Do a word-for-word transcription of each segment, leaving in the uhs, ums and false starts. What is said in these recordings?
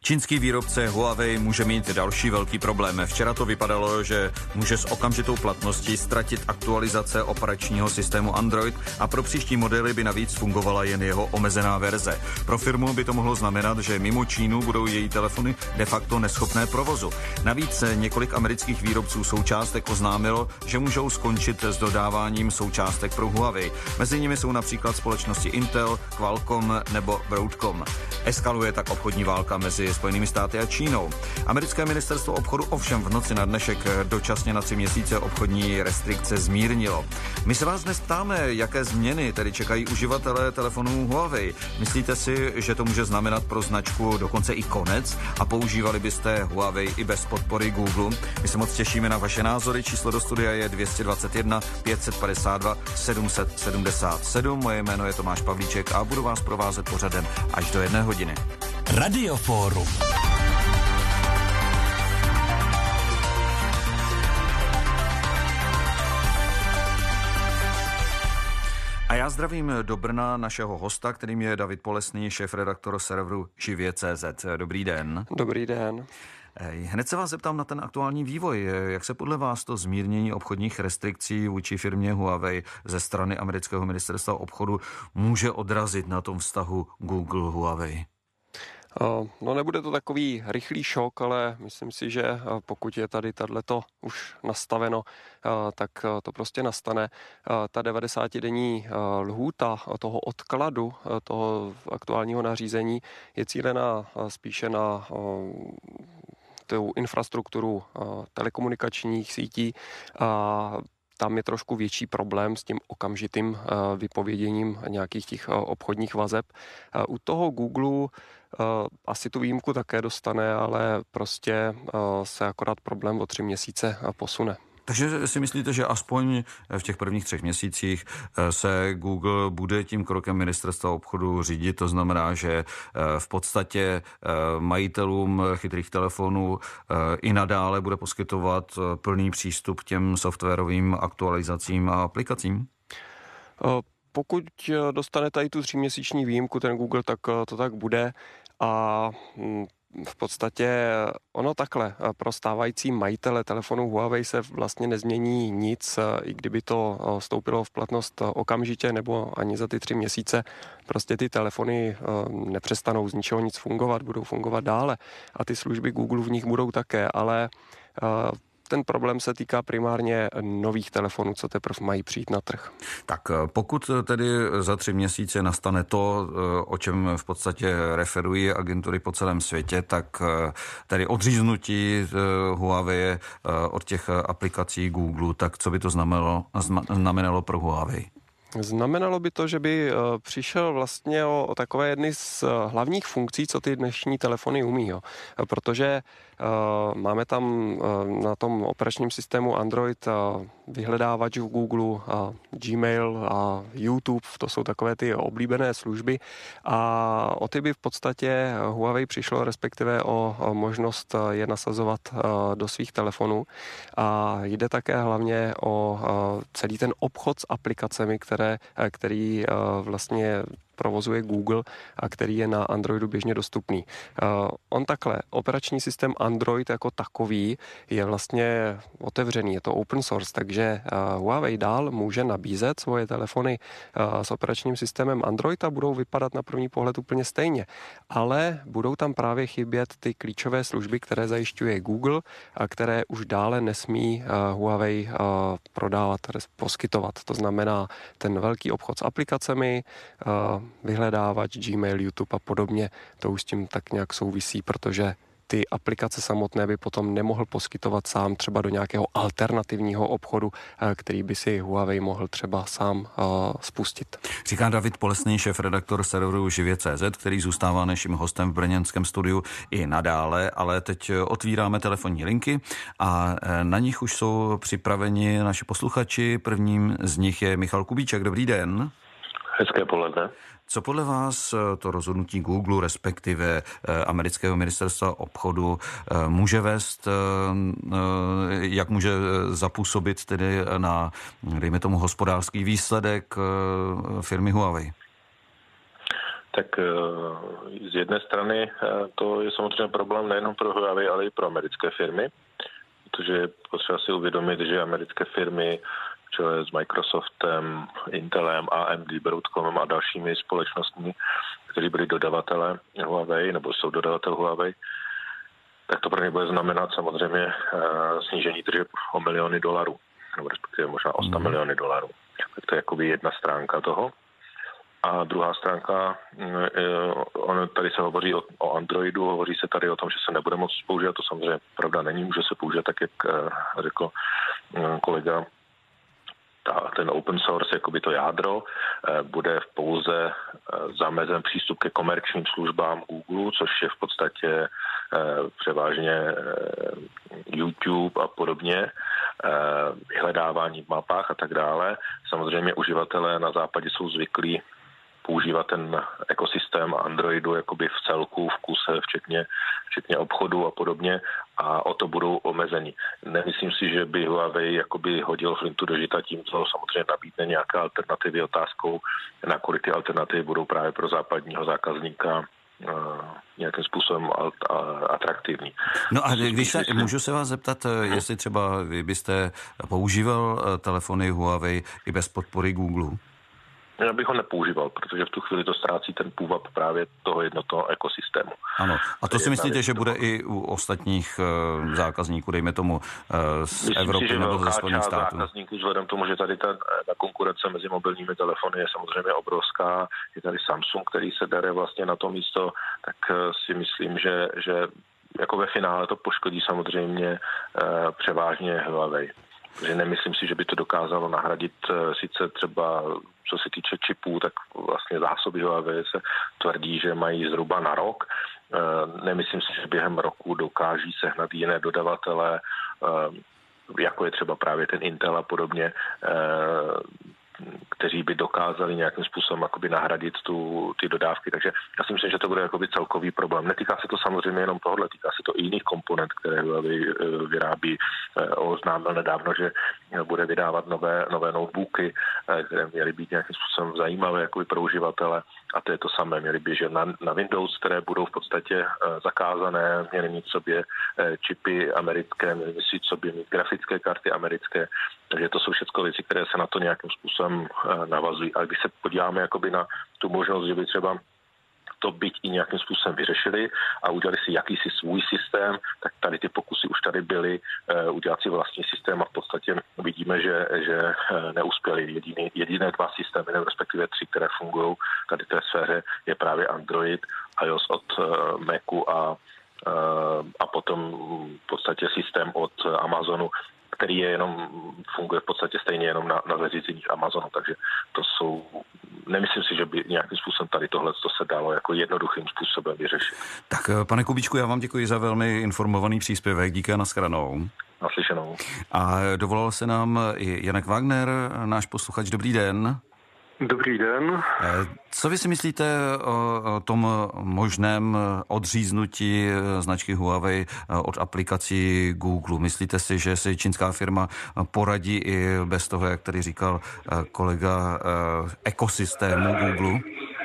Čínský výrobce Huawei může mít další velký problém. Včera to vypadalo, že může s okamžitou platností ztratit aktualizace operačního systému Android a pro příští modely by navíc fungovala jen jeho omezená verze. Pro firmu by to mohlo znamenat, že mimo Čínu budou její telefony de facto neschopné provozu. Navíc několik amerických výrobců součástek oznámilo, že můžou skončit s dodáváním součástek pro Huawei. Mezi nimi jsou například společnosti Intel, Qualcomm nebo Broadcom. Eskaluje tak obchodní válka mezi Spojenými státy a Čínou. Americké ministerstvo obchodu ovšem v noci na dnešek dočasně na tři měsíce obchodní restrikce zmírnilo. My se vás dnes ptáme, jaké změny tedy čekají uživatelé telefonů Huawei. Myslíte si, že to může znamenat pro značku dokonce i konec a používali byste Huawei i bez podpory Google? My se moc těšíme na vaše názory. Číslo do studia je dvě stě dvacet jedna pět set padesát dva sedm set sedmdesát sedm. Moje jméno je Tomáš Pavlíček a budu vás provázet pořadem až do jedné hodiny. Radioforum. A já zdravím do Brna našeho hosta, kterým je David Polesný, šéfredaktor serveru živě tečka cé zet. Dobrý den. Dobrý den. Hned se vás zeptám na ten aktuální vývoj. Jak se podle vás to zmírnění obchodních restrikcí vůči firmě Huawei ze strany amerického ministerstva obchodu může odrazit na tom vztahu Google-Huawei? No, nebude to takový rychlý šok, ale myslím si, že pokud je tady tato už nastaveno, tak to prostě nastane. Ta devadesátidenní lhůta toho odkladu toho aktuálního nařízení je cílená spíše na tu infrastrukturu telekomunikačních sítí a tam je trošku větší problém s tím okamžitým vypověděním nějakých těch obchodních vazeb. U toho Google asi tu výjimku také dostane, ale prostě se akorát problém o tři měsíce posune. Takže si myslíte, že aspoň v těch prvních třech měsících se Google bude tím krokem ministerstva obchodu řídit, to znamená, že v podstatě majitelům chytrých telefonů i nadále bude poskytovat plný přístup k těm softwarovým aktualizacím a aplikacím? Pokud dostane tady tu tříměsíční výjimku ten Google, tak to tak bude a v podstatě ono takhle, pro stávající majitele telefonu Huawei se vlastně nezmění nic, i kdyby to vstoupilo v platnost okamžitě nebo ani za ty tři měsíce. Prostě ty telefony nepřestanou z ničeho nic fungovat, budou fungovat dále a ty služby Google v nich budou také, ale ten problém se týká primárně nových telefonů, co teprve mají přijít na trh. Tak pokud tedy za tři měsíce nastane to, o čem v podstatě referují agentury po celém světě, tak tedy odříznutí Huawei od těch aplikací Google, tak co by to znamenalo, znamenalo pro Huawei? Znamenalo by to, že by přišel vlastně o, o takové jedny z hlavních funkcí, co ty dnešní telefony umí. Jo. Protože uh, máme tam uh, na tom operačním systému Android uh, vyhledávač v Google, uh, Gmail a YouTube, to jsou takové ty oblíbené služby a o ty by v podstatě Huawei přišlo, respektive o, o možnost je nasazovat uh, do svých telefonů a jde také hlavně o uh, celý ten obchod s aplikacemi, které který vlastně provozuje Google a který je na Androidu běžně dostupný. On takhle, operační systém Android jako takový je vlastně otevřený, je to open source, takže Huawei dál může nabízet svoje telefony s operačním systémem Android a budou vypadat na první pohled úplně stejně. Ale budou tam právě chybět ty klíčové služby, které zajišťuje Google a které už dále nesmí Huawei prodávat, poskytovat. To znamená ten velký obchod s aplikacemi, vyhledávač, Gmail, YouTube a podobně, to už s tím tak nějak souvisí, protože ty aplikace samotné by potom nemohl poskytovat sám třeba do nějakého alternativního obchodu, který by si Huawei mohl třeba sám uh, spustit. Říká David Polesný, šéfredaktor serveru živě tečka cé zet, který zůstává naším hostem v brněnském studiu i nadále, ale teď otvíráme telefonní linky a na nich už jsou připraveni naši posluchači. Prvním z nich je Michal Kubíček. Dobrý den. Hezké poledne. Co podle vás to rozhodnutí Google, respektive amerického ministerstva obchodu, může vést, jak může zapůsobit tedy na, dejme tomu, hospodářský výsledek firmy Huawei? Tak z jedné strany to je samozřejmě problém nejenom pro Huawei, ale i pro americké firmy, protože je potřeba si uvědomit, že americké firmy čele s Microsoftem, Intelem, A M D, Broadcomem a dalšími společnostmi, kteří byli dodavatele Huawei nebo jsou dodavatel Huawei, tak to pro ně bude znamenat samozřejmě snížení tržeb o miliony dolarů, nebo respektive možná o sto miliony dolarů. Tak to je jakoby jedna stránka toho. A druhá stránka, on, tady se hovoří o, o Androidu, hovoří se tady o tom, že se nebude moc používat, to samozřejmě pravda není, může se používat tak, jak řekl kolega, ta, ten open source, jakoby to jádro, bude pouze zamezen přístup ke komerčním službám Google, což je v podstatě převážně YouTube a podobně, vyhledávání v mapách a tak dále. Samozřejmě uživatelé na západě jsou zvyklí používat ten ekosystém Androidu jakoby v celku, v kuse, včetně, včetně obchodu a podobně, a o to budou omezeni. Nemyslím si, že by Huawei jakoby hodil flintu do žita tím, co samozřejmě nabídne nějaké alternativy, otázkou, nakolik ty alternativy budou právě pro západního zákazníka nějakým způsobem atraktivní. No a když se, můžu se vás zeptat, jestli třeba vy byste používal telefony Huawei i bez podpory Google? Já bych ho nepoužíval, protože v tu chvíli to ztrácí ten půvab právě toho jednotného ekosystému. Ano. A to si myslíte, že bude i u ostatních uh, zákazníků, dejme tomu uh, z Myslím Evropy si, nebo ze Spojených států? Zákazníků, vzhledem k tomu, že tady ta, ta konkurence mezi mobilními telefony je samozřejmě obrovská, je tady Samsung, který se dere vlastně na to místo, tak uh, si myslím, že, že jako ve finále to poškodí samozřejmě uh, převážně Huawei. Protože nemyslím si, že by to dokázalo nahradit sice třeba, co se týče čipů, tak vlastně zásoby Huawei se tvrdí, že mají zhruba na rok. Nemyslím si, že během roku dokáží sehnat jiné dodavatele, jako je třeba právě ten Intel a podobně, kteří by dokázali nějakým způsobem jakoby nahradit tu, ty dodávky. Takže já si myslím, že to bude jakoby celkový problém. Netýká se to samozřejmě jenom tohohle, týká se to i jiných komponent, které Huawei vyrábí. Oznámil nedávno, že bude vydávat nové, nové notebooky, které měly být nějakým způsobem zajímavé jakoby pro uživatele. A to je to samé. Měly běžet na, na Windows, které budou v podstatě zakázané, měly mít sobě čipy americké, měly mít sobě mít grafické karty americké. Takže to jsou všechno věci, které se na to nějakým způsobem navazují. Ale když se podíváme jakoby na tu možnost, že by třeba to byť i nějakým způsobem vyřešili a udělali si jakýsi svůj systém, tak tady ty pokusy už tady byly udělat si vlastní systém a v podstatě vidíme, že, že neuspěli. Jediný, jediné dva systémy, nebo respektive tři, které fungují tady v té sféře, je právě Android, iOS od Macu a, a potom v podstatě systém od Amazonu, který je jenom, funguje v podstatě stejně jenom na, na zařízeních Amazonu, takže to jsou, nemyslím si, že by nějakým způsobem tady tohle se dalo jako jednoduchým způsobem vyřešit. Tak pane Kubíčku, já vám děkuji za velmi informovaný příspěvek, díky a nashledanou. Naslyšenou. A dovolal se nám i Janek Wagner, náš posluchač, dobrý den. Dobrý den. Co vy si myslíte o tom možném odříznutí značky Huawei od aplikací Google? Myslíte si, že si čínská firma poradí i bez toho, jak tady říkal kolega, ekosystému Google?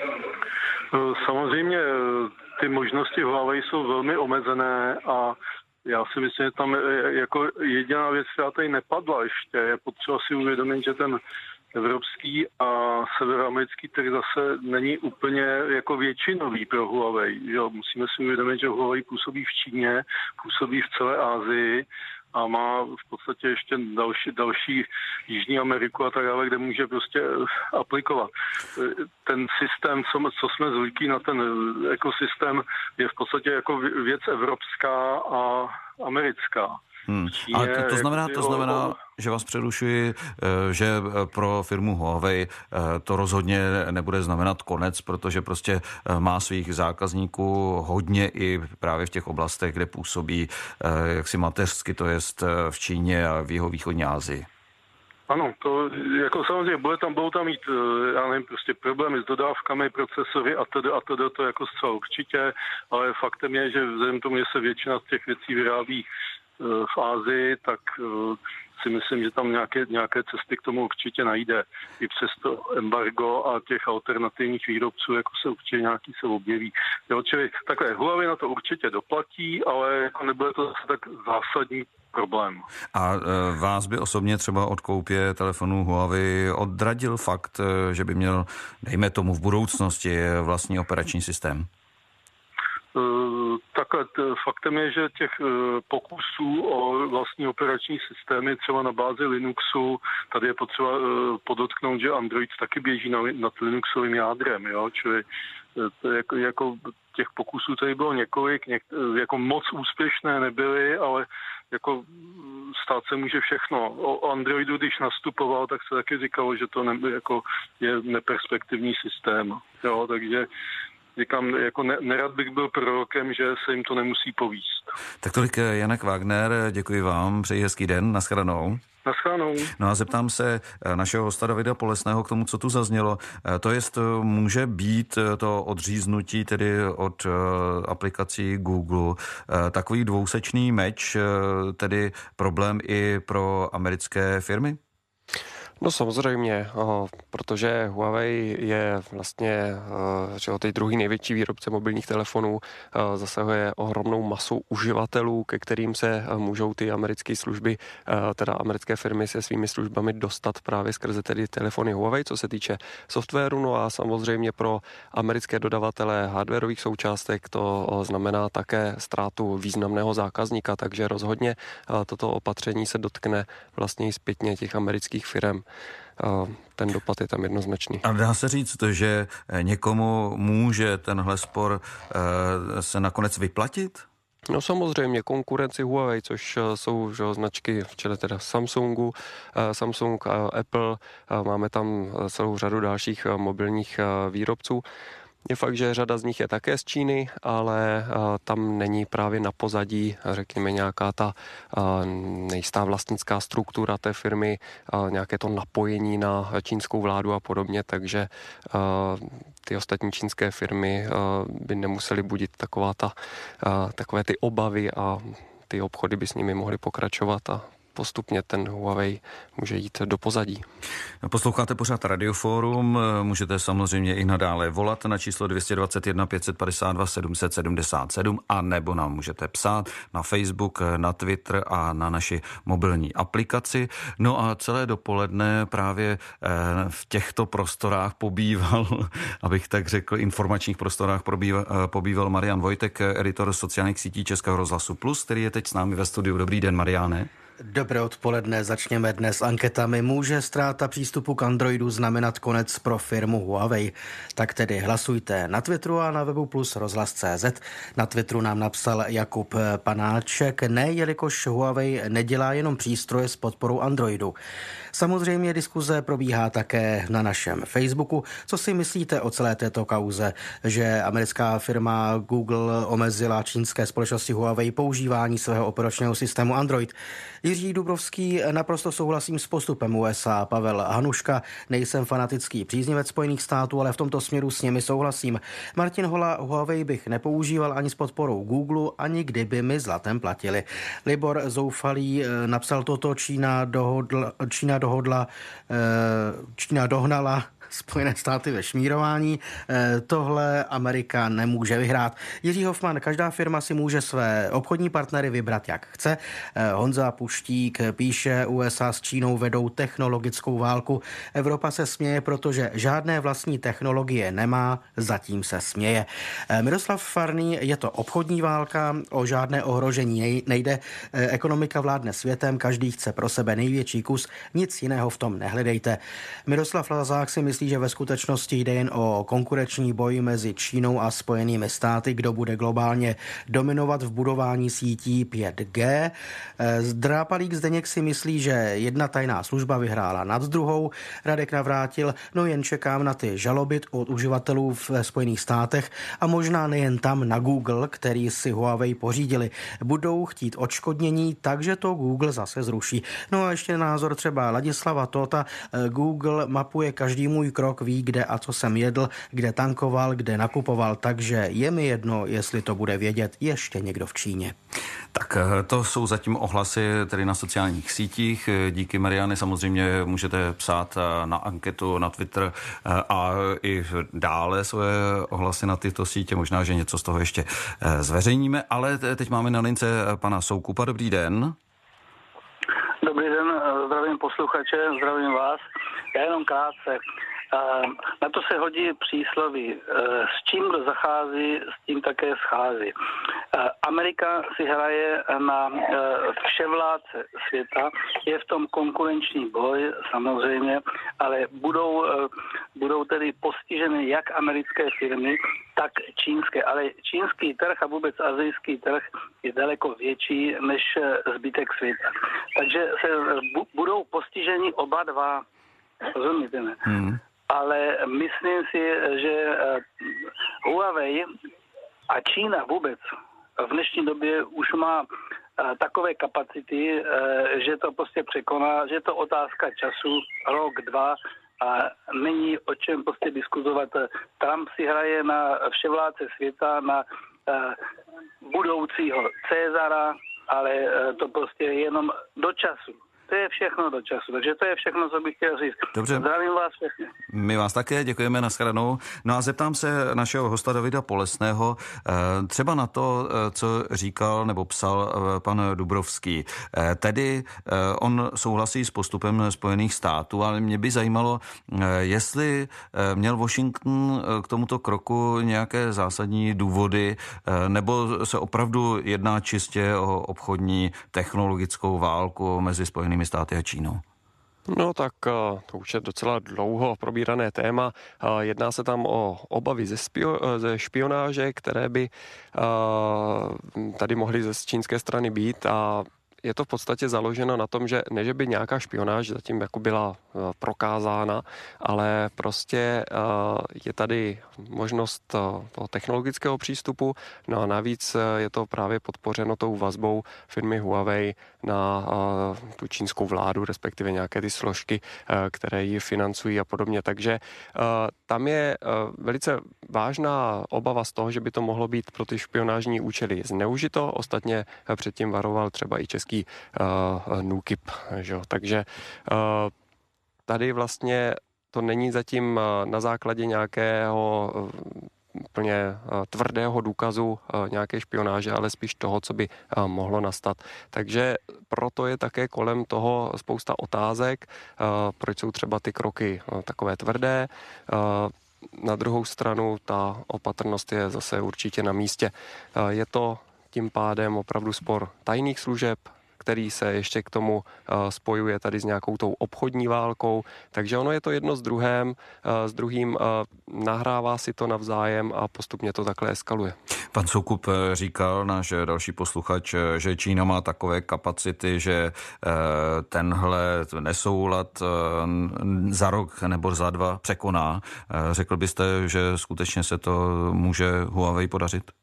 Samozřejmě ty možnosti Huawei jsou velmi omezené a já si myslím, že tam jako jediná věc, která tady nepadla ještě, je potřeba si uvědomit, že ten evropský a severoamerický trh zase není úplně jako většinový pro Huawei. Jo, musíme si uvědomit, že Huawei působí v Číně, působí v celé Asii a má v podstatě ještě další, další Jižní Ameriku a tak dále, kde může prostě aplikovat. Ten systém, co, co jsme zvyklí na ten ekosystém, je v podstatě jako věc evropská a americká. Hmm. A to, to znamená, to znamená, že vás přerušuji, že pro firmu Huawei to rozhodně nebude znamenat konec, protože prostě má svých zákazníků hodně i právě v těch oblastech, kde působí jaksi mateřsky, to jest v Číně a v jihovýchodní Asii. Ano, to jako samozřejmě bude tam, budou tam mít, já nevím, prostě problémy s dodávkami, procesory a tedy a tedy to jako zcela určitě, ale faktem je, že vzhledem tomu, že se většina z těch věcí vyrábí v Ázii, tak si myslím, že tam nějaké, nějaké cesty k tomu určitě najde. I přes to embargo a těch alternativních výrobců, jako se určitě nějaký se objeví. Jo, čili takhle, Huawei na to určitě doplatí, ale jako nebude to zase tak zásadní problém. A e, vás by osobně třeba od koupě telefonu Huawei odradil fakt, e, že by měl, dejme tomu, v budoucnosti vlastní operační systém? Takhle faktem je, že těch pokusů o vlastní operační systémy třeba na bázi Linuxu, tady je potřeba podotknout, že Android taky běží nad Linuxovým jádrem, jo? Čili jako, jako těch pokusů tady bylo několik, něk, jako moc úspěšné nebyly, ale jako stát se může všechno. O Androidu, když nastupoval, tak se taky říkalo, že to ne, jako je neperspektivní systém, jo? Takže říkám, jako ne, nerad bych byl prorokem, že se jim to nemusí povíst. Tak tolik Janek Wagner, děkuji vám, přeji hezký den, nashledanou. Nashledanou. No a zeptám se našeho hosta Davida Polesného k tomu, co tu zaznělo. To jest, může být to odříznutí tedy od aplikací Google takový dvousečný meč, tedy problém i pro americké firmy? No samozřejmě, protože Huawei je vlastně že teď druhý největší výrobce mobilních telefonů, zasahuje ohromnou masu uživatelů, ke kterým se můžou ty americké služby, teda americké firmy se svými službami dostat právě skrze tedy telefony Huawei, co se týče softwaru. No a samozřejmě pro americké dodavatele hardwarových součástek to znamená také ztrátu významného zákazníka, takže rozhodně toto opatření se dotkne vlastně i zpětně těch amerických firm. Ten dopad je tam jednoznačný. A dá se říct, že někomu může tenhle spor se nakonec vyplatit? No samozřejmě konkurenci Huawei, což jsou že, značky v čele teda Samsungu, Samsung, Apple, máme tam celou řadu dalších mobilních výrobců. Je fakt, že řada z nich je také z Číny, ale uh, tam není právě na pozadí, řekněme, nějaká ta uh, nejistá vlastnická struktura té firmy, uh, nějaké to napojení na čínskou vládu a podobně, takže uh, ty ostatní čínské firmy uh, by nemusely budit taková ta, uh, takové ty obavy a ty obchody by s nimi mohly pokračovat a postupně ten Huawei může jít do pozadí. Posloucháte pořád Radioforum, můžete samozřejmě i nadále volat na číslo dvě dvě jedna, pět set padesát dva, sedm set sedmdesát sedm a nebo nám můžete psát na Facebook, na Twitter a na naši mobilní aplikaci. No a celé dopoledne právě v těchto prostorách pobýval, abych tak řekl, informačních prostorách pobýval, pobýval Marian Vojtek, editor sociálních sítí Českého rozhlasu Plus, který je teď s námi ve studiu. Dobrý den, Mariáne. Dobré odpoledne, začněme dnes anketami. Může ztráta přístupu k Androidu znamenat konec pro firmu Huawei? Tak tedy hlasujte na Twitteru a na webu plus rozhlas tečka cé zet. Na Twitteru nám napsal Jakub Panáček, ne, jelikož Huawei nedělá jenom přístroje s podporou Androidu. Samozřejmě diskuze probíhá také na našem Facebooku. Co si myslíte o celé této kauze, že americká firma Google omezila čínské společnosti Huawei používání svého operačního systému Android? Jiří Dubrovský, naprosto souhlasím s postupem U S A. Pavel Hanuška, nejsem fanatický příznivec Spojených států, ale v tomto směru s nimi souhlasím. Martin Hola, Huawei bych nepoužíval ani s podporou Google, ani kdyby mi zlatem platili. Libor Zoufalý napsal toto, Čína dohodla, Čína dohodla, Čína dohnala Spojené státy ve šmírování. Tohle Amerika nemůže vyhrát. Jiří Hofman, každá firma si může své obchodní partnery vybrat, jak chce. Honza Puštík píše, U S A s Čínou vedou technologickou válku. Evropa se směje, protože žádné vlastní technologie nemá, zatím se směje. Miroslav Farný, je to obchodní válka, o žádné ohrožení nejde. Ekonomika vládne světem, každý chce pro sebe největší kus, nic jiného v tom nehledejte. Miroslav Lazák si myslí, že ve skutečnosti jde jen o konkurenční boj mezi Čínou a Spojenými státy, kdo bude globálně dominovat v budování sítí pět G. Drápalík Zdeněk si myslí, že jedna tajná služba vyhrála nad druhou. Radek Navrátil, no jen čekám na ty žaloby od uživatelů v Spojených státech a možná nejen tam na Google, který si Huawei pořídili. Budou chtít odškodnění, takže to Google zase zruší. No a ještě názor třeba Ladislava Tota. Google mapuje každý můj můj krok, ví, kde a co jsem jedl, kde tankoval, kde nakupoval, takže je mi jedno, jestli to bude vědět ještě někdo v Číně. Tak to jsou zatím ohlasy tedy na sociálních sítích. Díky, Mariany, samozřejmě můžete psát na anketu, na Twitter a i dále svoje ohlasy na tyto sítě. Možná, že něco z toho ještě zveřejníme, ale teď máme na lince pana Soukupa. Dobrý den. Dobrý den, zdravím posluchače, zdravím vás. Já jenom krátce. Na to se hodí přísloví. S čím kdo zachází, s tím také schází. Amerika si hraje na vševládce světa, je v tom konkurenční boj samozřejmě, ale budou, budou tedy postiženy jak americké firmy, tak čínské. Ale čínský trh a vůbec asijský trh je daleko větší než zbytek světa. Takže se budou postiženi oba dva. Rozumíte, ne? Hmm. Ale myslím si, že Huawei a Čína vůbec v dnešní době už má takové kapacity, že to prostě překoná, že je to otázka času, rok, dva a není o čem prostě diskutovat. Trump si hraje na vševládce světa, na budoucího Cezara, ale to prostě je jenom do času. To je všechno do času, takže to je všechno, co bych chtěl říct. Dobře. Zdravím vás všechny. My vás také děkujeme, nashledanou. No a zeptám se našeho hosta Davida Polesného třeba na to, co říkal nebo psal pan Dubrovský. Tedy on souhlasí s postupem Spojených států, ale mě by zajímalo, jestli měl Washington k tomuto kroku nějaké zásadní důvody, nebo se opravdu jedná čistě o obchodní technologickou válku mezi Spojenými státy a Čínou. No tak to už je docela dlouho probírané téma. Jedná se tam o obavy ze, spio- ze špionáže, které by tady mohly ze čínské strany být a je to v podstatě založeno na tom, že ne, že by nějaká špionáž zatím jako byla prokázána, ale prostě je tady možnost toho technologického přístupu, no a navíc je to právě podpořeno tou vazbou firmy Huawei na tu čínskou vládu, respektive nějaké ty složky, které ji financují a podobně. Takže tam je velice vážná obava z toho, že by to mohlo být pro ty špionážní účely zneužito. Ostatně předtím varoval třeba i český uh, NÚKIP. Že? Takže uh, tady vlastně to není zatím na základě nějakého úplně tvrdého důkazu nějaké špionáže, ale spíš toho, co by mohlo nastat. Takže proto je také kolem toho spousta otázek, proč jsou třeba ty kroky takové tvrdé. Na druhou stranu ta opatrnost je zase určitě na místě. Je to tím pádem opravdu spor tajných služeb, který se ještě k tomu spojuje tady s nějakou tou obchodní válkou. Takže ono je to jedno s druhým, s druhým nahrává si to navzájem a postupně to takhle eskaluje. Pan Soukup říkal, náš další posluchač, že Čína má takové kapacity, že tenhle nesoulad za rok nebo za dva překoná. Řekl byste, že skutečně se to může Huawei podařit?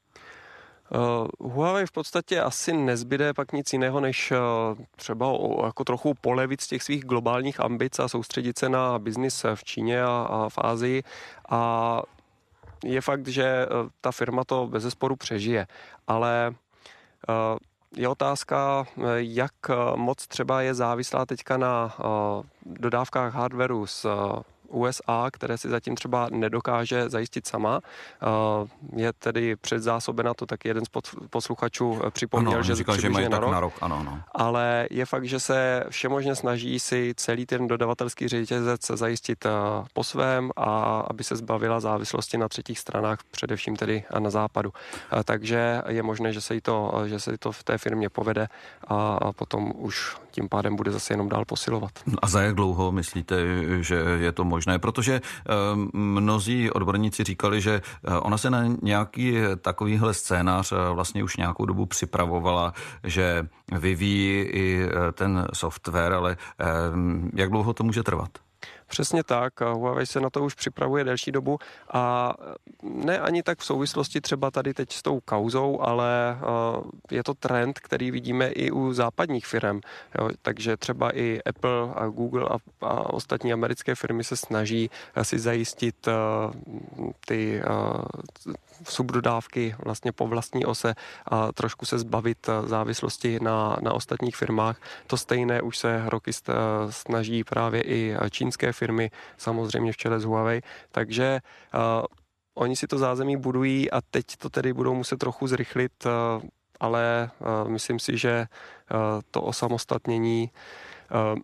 Uh, Huawei v podstatě asi nezbyde pak nic jiného, než uh, třeba o, jako trochu polevit z těch svých globálních ambic a soustředit se na biznis v Číně a, a v Asii. A je fakt, že uh, ta firma to bezesporu přežije. Ale uh, je otázka, jak moc třeba je závislá teďka na uh, dodávkách hardwareu z uh, U S A, které si zatím třeba nedokáže zajistit sama. Je tedy předzásobena, to taky jeden z posluchačů připomněl, ano, že říkal, že mají na tak rok. na rok. Ano, ano. Ale je fakt, že se všemožně snaží si celý ten dodavatelský řetězec zajistit po svém a aby se zbavila závislosti na třetích stranách, především tedy na západu. Takže je možné, že se jí to, že se to v té firmě povede a potom už tím pádem bude zase jenom dál posilovat. A za jak dlouho myslíte, že je to možné? Protože mnozí odborníci říkali, že ona se na nějaký takovýhle scénář vlastně už nějakou dobu připravovala, že vyvíjí i ten software, ale jak dlouho to může trvat? Přesně tak. Huawei se na to už připravuje delší dobu a ne ani tak v souvislosti třeba tady teď s tou kauzou, ale je to trend, který vidíme i u západních firm. Jo, takže třeba i Apple a Google a, a ostatní americké firmy se snaží si zajistit ty subdodávky vlastně po vlastní ose a trošku se zbavit závislosti na, na ostatních firmách. To stejné už se roky snaží právě i čínské firmy, samozřejmě v čele s Huawei, takže uh, oni si to zázemí budují a teď to tedy budou muset trochu zrychlit, uh, ale uh, myslím si, že uh, to osamostatnění uh,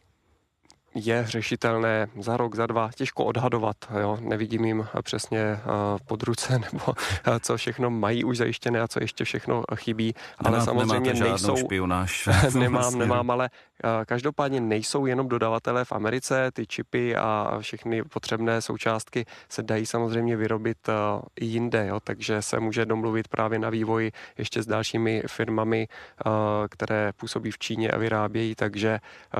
je řešitelné za rok, za dva, těžko odhadovat, jo? Nevidím jim přesně uh, pod ruce, nebo uh, co všechno mají už zajištěné a co ještě všechno chybí, ale Nemá, samozřejmě nejsou... špionáž. nemám, nemám, ale uh, každopádně nejsou jenom dodavatelé v Americe, ty čipy a všechny potřebné součástky se dají samozřejmě vyrobit uh, i jinde, jo? Takže se může domluvit právě na vývoji ještě s dalšími firmami, uh, které působí v Číně a vyrábějí, takže uh,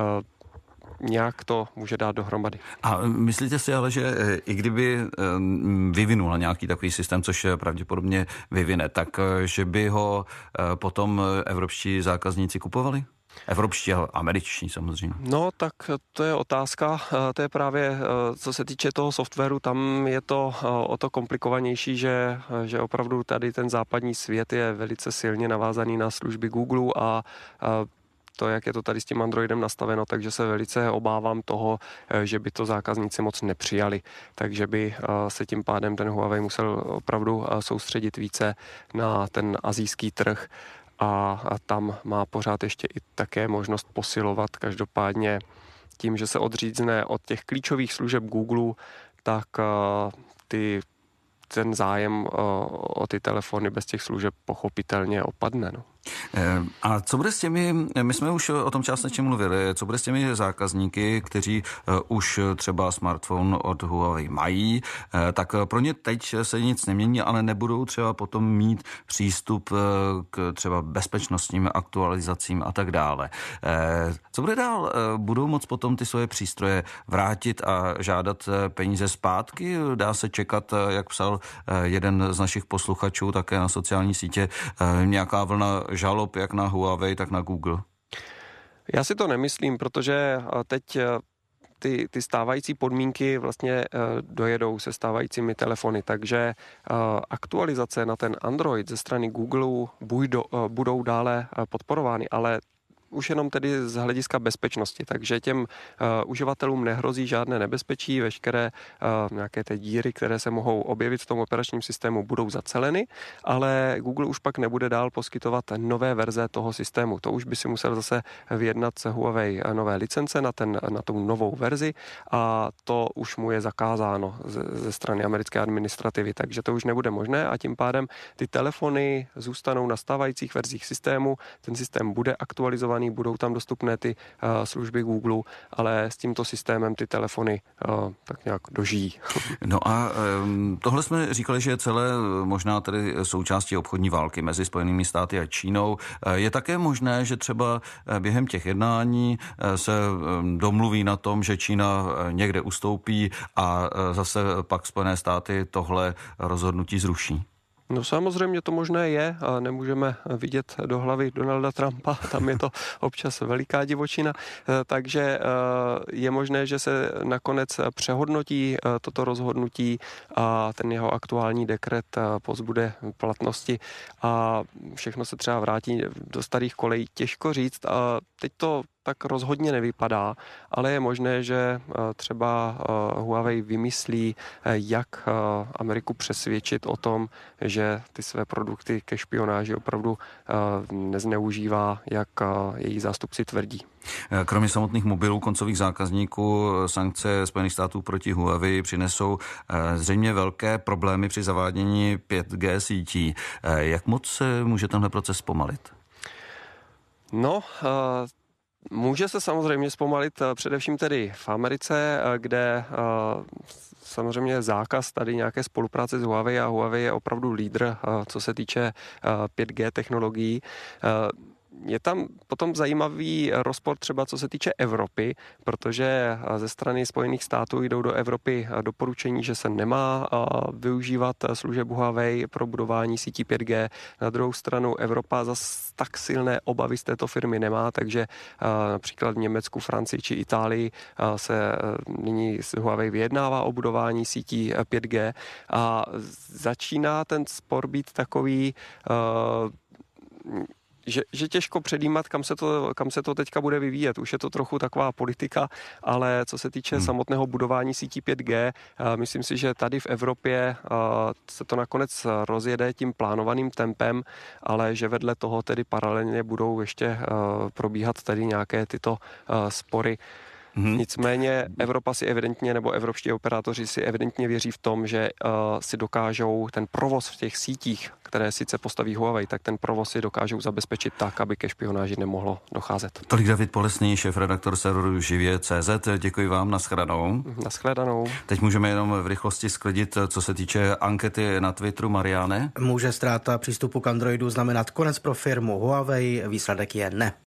nějak to může dát dohromady. A myslíte si ale, že i kdyby vyvinula nějaký takový systém, což pravděpodobně vyvine, tak že by ho potom evropští zákazníci kupovali? Evropští a američtí samozřejmě. No, tak to je otázka. To je právě, co se týče toho softwaru, tam je to o to komplikovanější, že, že opravdu tady ten západní svět je velice silně navázaný na služby Google a, a to, jak je to tady s tím Androidem nastaveno, takže se velice obávám toho, že by to zákazníci moc nepřijali. Takže by se tím pádem ten Huawei musel opravdu soustředit více na ten asijský trh a, a tam má pořád ještě i také možnost posilovat. Každopádně tím, že se odřízne od těch klíčových služeb Google, tak ty, ten zájem o ty telefony bez těch služeb pochopitelně opadne. No. A co bude s těmi, my jsme už o tom částečně mluvili, co bude s těmi zákazníky, kteří už třeba smartphone od Huawei mají, tak pro ně teď se nic nemění, ale nebudou třeba potom mít přístup k třeba bezpečnostním aktualizacím a tak dále. Co bude dál? Budou moct potom ty svoje přístroje vrátit a žádat peníze zpátky? Dá se čekat, jak psal jeden z našich posluchačů také na sociální sítě, nějaká vlna žalob jak na Huawei, tak na Google? Já si to nemyslím, protože teď ty, ty stávající podmínky vlastně dojedou se stávajícími telefony, takže aktualizace na ten Android ze strany Google budou dále podporovány, ale už jenom tedy z hlediska bezpečnosti, takže těm uh, uživatelům nehrozí žádné nebezpečí, veškeré uh, nějaké ty díry, které se mohou objevit v tom operačním systému, budou zaceleny, ale Google už pak nebude dál poskytovat nové verze toho systému. To už by si musel zase vyjednat se Huawei nové licence na, ten, na tu novou verzi a to už mu je zakázáno ze, ze strany americké administrativy, takže to už nebude možné a tím pádem ty telefony zůstanou na stávajících verzích systému, ten systém bude aktualizovaný, budou tam dostupné ty uh, služby Google, ale s tímto systémem ty telefony uh, tak nějak dožijí. No a um, tohle jsme říkali, že je celé možná tedy součástí obchodní války mezi Spojenými státy a Čínou. Je také možné, že třeba během těch jednání se domluví na tom, že Čína někde ustoupí a zase pak Spojené státy tohle rozhodnutí zruší? No samozřejmě to možné je a nemůžeme vidět do hlavy Donalda Trumpa, tam je to občas veliká divočina, takže je možné, že se nakonec přehodnotí toto rozhodnutí a ten jeho aktuální dekret pozbude platnosti a všechno se třeba vrátí do starých kolejí. Těžko říct a teď to tak rozhodně nevypadá, ale je možné, že třeba Huawei vymyslí, jak Ameriku přesvědčit o tom, že ty své produkty ke špionáži opravdu nezneužívá, jak její zástupci tvrdí. Kromě samotných mobilů koncových zákazníků sankce Spojených států proti Huawei přinesou zřejmě velké problémy při zavádění pět G sítí. Jak moc se může tenhle proces zpomalit? No, uh... Může se samozřejmě zpomalit především tedy v Americe, kde samozřejmě je zákaz tady nějaké spolupráce s Huawei a Huawei je opravdu lídr, co se týče pět G technologií. Je tam potom zajímavý rozpor třeba co se týče Evropy, protože ze strany Spojených států jdou do Evropy doporučení, že se nemá využívat služeb Huawei pro budování sítí pět G. Na druhou stranu Evropa zas tak silné obavy z této firmy nemá, takže například v Německu, Francii či Itálii se nyní s Huawei vyjednává o budování sítí pět G a začíná ten spor být takový, Že, že těžko předjímat, kam se, to, kam se to teďka bude vyvíjet. Už je to trochu taková politika, ale co se týče hmm. samotného budování sítí pět G, myslím si, že tady v Evropě se to nakonec rozjede tím plánovaným tempem, ale že vedle toho tedy paralelně budou ještě probíhat tady nějaké tyto spory. Hmm. Nicméně Evropa si evidentně, nebo evropští operátoři si evidentně věří v tom, že uh, si dokážou ten provoz v těch sítích, které sice postaví Huawei, tak ten provoz si dokážou zabezpečit tak, aby ke špionáži nemohlo docházet. Tolik David Polesný, šéfredaktor serveru živě tečka cé zet. Děkuji vám, nashledanou. Nashledanou. Teď můžeme jenom v rychlosti sklidit, co se týče ankety na Twitteru. Mariáne? Může ztráta přístupu k Androidu znamenat konec pro firmu Huawei? Výsledek je ne.